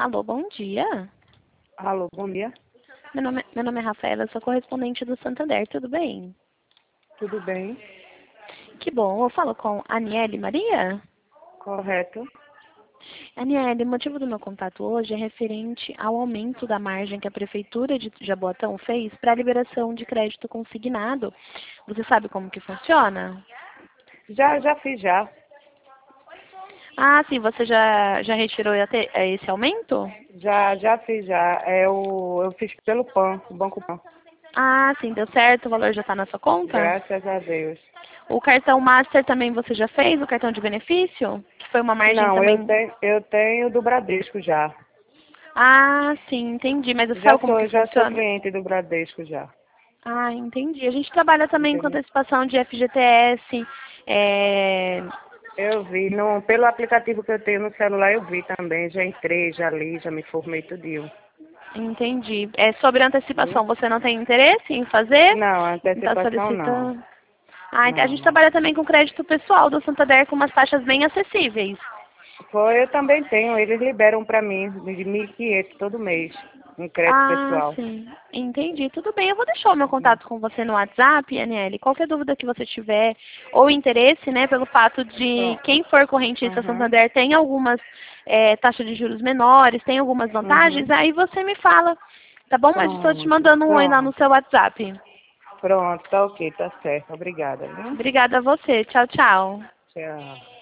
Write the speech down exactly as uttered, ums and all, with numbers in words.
Alô, bom dia. Alô, bom dia. Meu nome, meu nome é Rafaela, eu sou correspondente do Santander, tudo bem? Tudo bem? Que bom, eu falo com a Aniele Maria? Correto. Aniele, o motivo do meu contato hoje é referente ao aumento da margem que a Prefeitura de Jaboatão fez para a liberação de crédito consignado. Você sabe como que funciona? Já, já fiz já. Ah, sim, você já, já retirou até esse aumento? Já, já fiz já. É o, eu fiz pelo P A N, o Banco P A N. Ah, sim, deu certo, o valor já está na sua conta? Graças a Deus. O cartão Master também você já fez, o cartão de benefício? Que foi uma margem Não, eu também... tenho, eu tenho do Bradesco já. Ah, sim, entendi. Mas você Já sabe como que sou, já sou funciona? cliente do Bradesco já. Ah, entendi. A gente trabalha também com Entendeu? antecipação de F G T S. É... Eu vi, no, pelo aplicativo que eu tenho no celular eu vi também. Já entrei, já li, já me formei tudinho. Entendi. É sobre Viu? antecipação, você não tem interesse em fazer? Não, Está antecipação não. solicitando? Ah, ent- a Não, gente não. trabalha também com crédito pessoal do Santander com umas taxas bem acessíveis. Foi, eu também tenho. Eles liberam para mim de mil e quinhentos todo mês, um crédito Ah, pessoal. sim. Entendi. Tudo bem. Eu vou deixar o meu contato com você no WhatsApp, Aniele. Qualquer dúvida que você tiver ou interesse, né, pelo fato de Pronto. quem for correntista Uhum. Santander tem algumas é, taxas de juros menores, tem algumas vantagens, Uhum. aí você me fala, tá bom? Mas estou te Pronto. mandando um oi lá no Pronto. seu WhatsApp. Pronto, tá ok, tá certo. Obrigada, viu? Obrigada a você. Tchau, tchau. Tchau.